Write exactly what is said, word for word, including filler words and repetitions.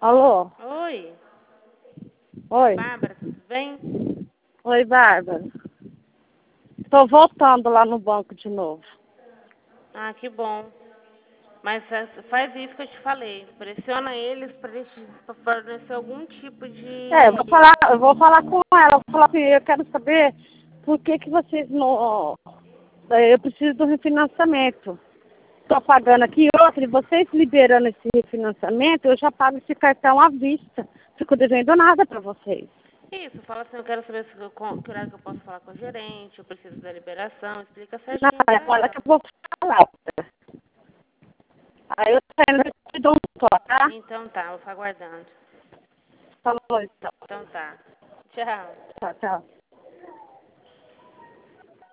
Alô? Oi. Oi. Bárbara, tudo bem? Oi, Bárbara. Tô voltando lá no banco de novo. Ah, que bom. Mas faz isso que eu te falei. Pressiona eles para eles fornecer algum tipo É, eu de... vou falar, eu vou falar com ela. Eu vou falar assim, eu quero saber por que que vocês não... Eu preciso do refinanciamento. Estou pagando aqui outra, e vocês liberando esse refinanciamento, eu já pago esse cartão à vista. Fico devendo nada para vocês. Isso, fala assim, eu quero saber se eu, com, que horário que eu posso falar com o gerente, eu preciso da liberação, explica Não, certinho é para agora que ela. eu vou falar. Aí eu saio e te dou um toque, tá? Então tá, vou ficar aguardando. Falou, então. Então tá. Tchau. Tchau, tchau.